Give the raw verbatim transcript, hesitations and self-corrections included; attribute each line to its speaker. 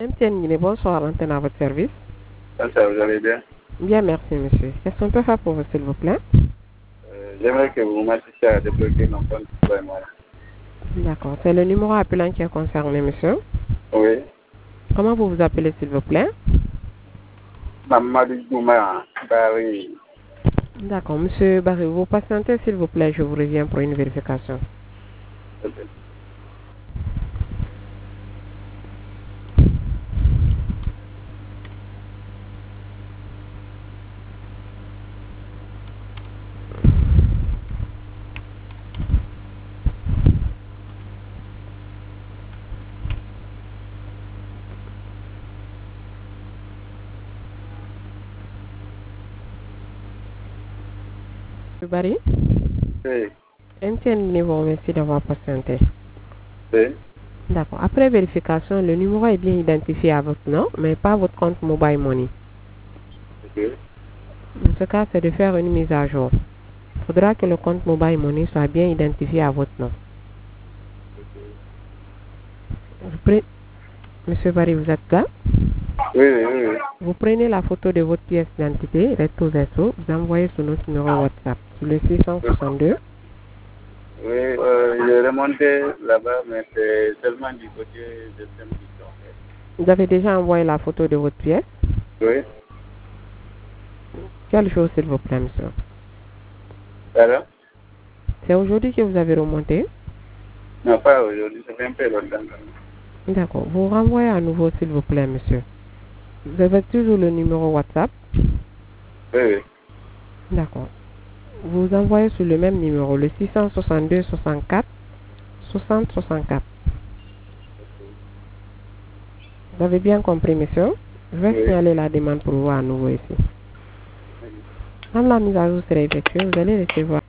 Speaker 1: M T N Guinée, bonsoir, antenne à votre service.
Speaker 2: Ça, vous allez bien?
Speaker 1: Bien, merci, monsieur. Qu'est-ce qu'on peut faire pour vous, s'il vous plaît?
Speaker 2: euh, J'aimerais que vous m'assistiez à débloquer mon compte vraiment.
Speaker 1: D'accord. C'est le numéro appelant qui est concerné, monsieur.
Speaker 2: Oui.
Speaker 1: Comment vous vous appelez, s'il vous plaît?
Speaker 2: Mamadou Gouma, Barry.
Speaker 1: D'accord. Monsieur Barry, vous patientez, s'il vous plaît. Je vous reviens pour une vérification.
Speaker 2: Okay.
Speaker 1: Monsieur Barry?
Speaker 2: Oui.
Speaker 1: M T N Guinée vous remercie d'avoir patienté.
Speaker 2: Oui.
Speaker 1: D'accord. Après vérification, le numéro est bien identifié à votre nom, mais pas votre compte Mobile Money.
Speaker 2: Ok.
Speaker 1: Dans ce cas, c'est de faire une mise à jour. Il faudra que le compte Mobile Money soit bien identifié à votre nom. Vous pre- Monsieur Barry, vous êtes là?
Speaker 2: Oui, oui, oui, oui.
Speaker 1: Vous prenez la photo de votre pièce d'identité, recto verso, vous envoyez sur notre numéro WhatsApp, sur le six cent soixante-deux.
Speaker 2: Oui, euh, j'ai remonté là-bas, mais c'est seulement du côté de Saint-Victor.
Speaker 1: Vous avez déjà envoyé la photo de votre pièce.
Speaker 2: Oui.
Speaker 1: Quel jour, s'il vous plaît, monsieur?
Speaker 2: Alors?
Speaker 1: C'est aujourd'hui que vous avez remonté?
Speaker 2: Non, pas aujourd'hui, ça fait un peu longtemps.
Speaker 1: D'accord. Vous renvoyez à nouveau, s'il vous plaît, monsieur. Vous avez toujours le numéro WhatsApp?
Speaker 2: Oui, oui.
Speaker 1: D'accord. Vous envoyez sur le même numéro, le six cent soixante-deux soixante-quatre soixante soixante-quatre. Vous avez bien compris, monsieur? Je vais
Speaker 2: Oui.
Speaker 1: signaler la demande pour vous à nouveau ici. Quand la mise à jour sera effectuée, vous allez recevoir